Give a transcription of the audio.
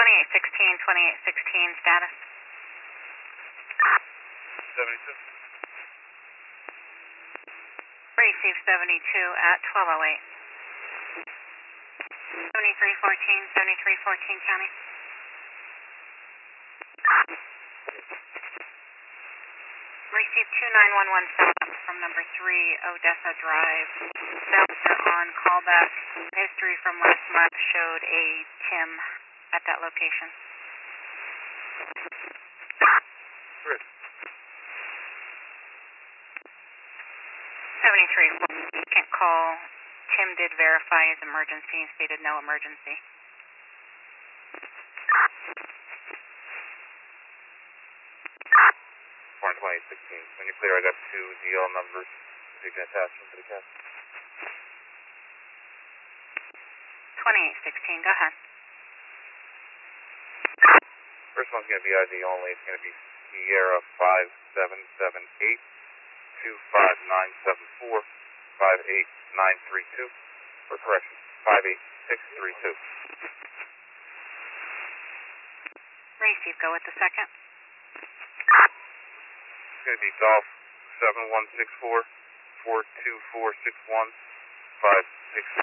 2816 status. 72. Receive 72 at 1208. 7314 County. Receive 2911 setup from number 3 Odessa Drive. Delta on callback. History from last month showed a Tim at that location. Good. 73 can't call. Tim did verify his emergency and stated no emergency. Horn 2816. When you clear, I got 2 DL numbers. So you can attach them to the cab. 2816, go ahead. First one's going to be ID only. It's going to be Sierra 5778 25974 58932. Or correction, 58632. Receive, go with the second. It's going to be Golf 7164 42461 566.